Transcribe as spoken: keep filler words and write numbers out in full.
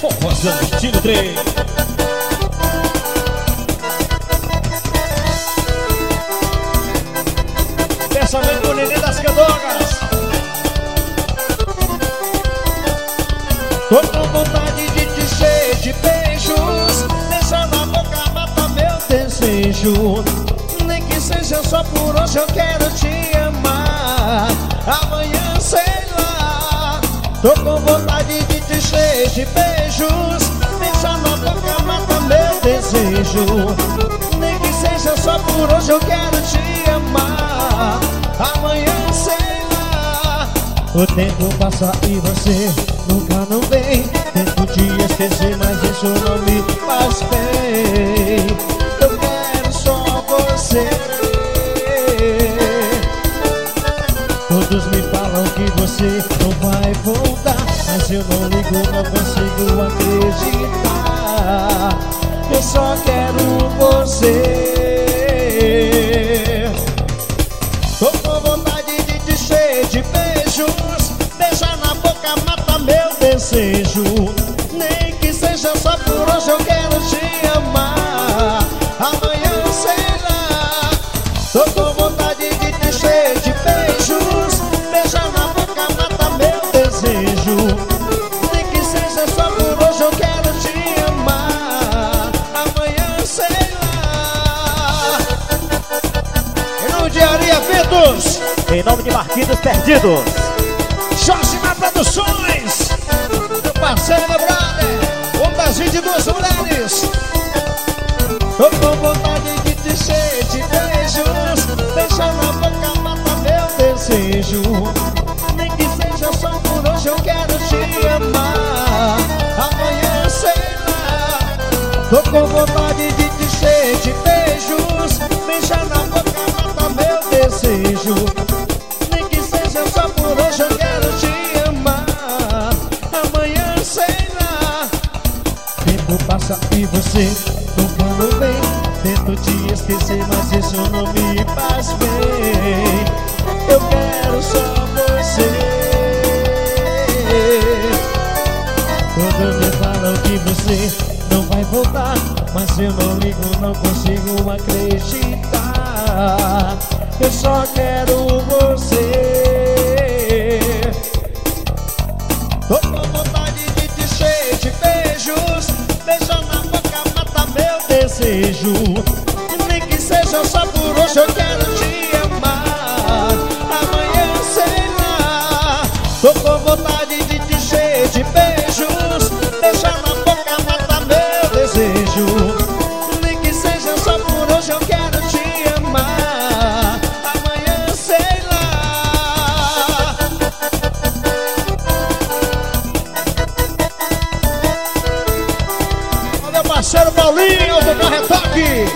Forrozão estilo três. Pensamento com o Nenê das Candogas. Tô com vontade de te encher de beijos. Deixa na boca, mata meu desejo. Nem que seja só por hoje, eu quero te amar. Amanhã sei lá. Tô com vontade de te encher de beijos. Deixa na boca, mata meu desejo. Nem que seja só por hoje, eu quero te amar. Amanhã sei lá. O tempo passa e você nunca não vem. Tento te esquecer, mas isso não me faz bem. Eu quero só você. Todos me falam que você não vai voltar, mas eu não ligo, não consigo acreditar. Eu só quero você. Tô com vontade de te encher de beijos. Beija na boca, mata meu desejo. Nem que seja só por hoje, eu quero te amar. Amanhã sei lá. Tô com vontade de te encher de beijos. Beija na boca, mata meu desejo. Nem que seja só por hoje, eu quero te amar. Amanhã sei lá. Em nome de Ari Eventos, em nome de Marquinhos Perdidos, Josimar Produções, meu parceiro, meu brother, um das vinte e duas mulheres. Tô com vontade de te encher de beijos. Deixa na boca, mata meu desejo. Nem que seja só por hoje, eu quero te amar. Amanhã sei lá. Tô com vontade de te encher de beijos. Deixa na boca, mata meu desejo. Nem que seja só por hoje, eu quero te amar. Amanhã sei lá. Tempo passa e você nunca não vem. Tento te esquecer, mas isso não me faz bem. Eu quero só você. Todos me falam que você não vai voltar, mas eu não ligo, não consigo acreditar. Eu só quero você. Tô com vontade de te encher de beijos. Beija na boca, mata meu desejo. Nem que seja só por hoje, eu quero te amar. Amanhã sei lá. Tô com vontade de te encher de beijos. Beija na boca, mata meu desejo. Nem que seja só por hoje, eu quero te amar. Amanhã sei lá. Meu parceiro Paulinho do Carretoque,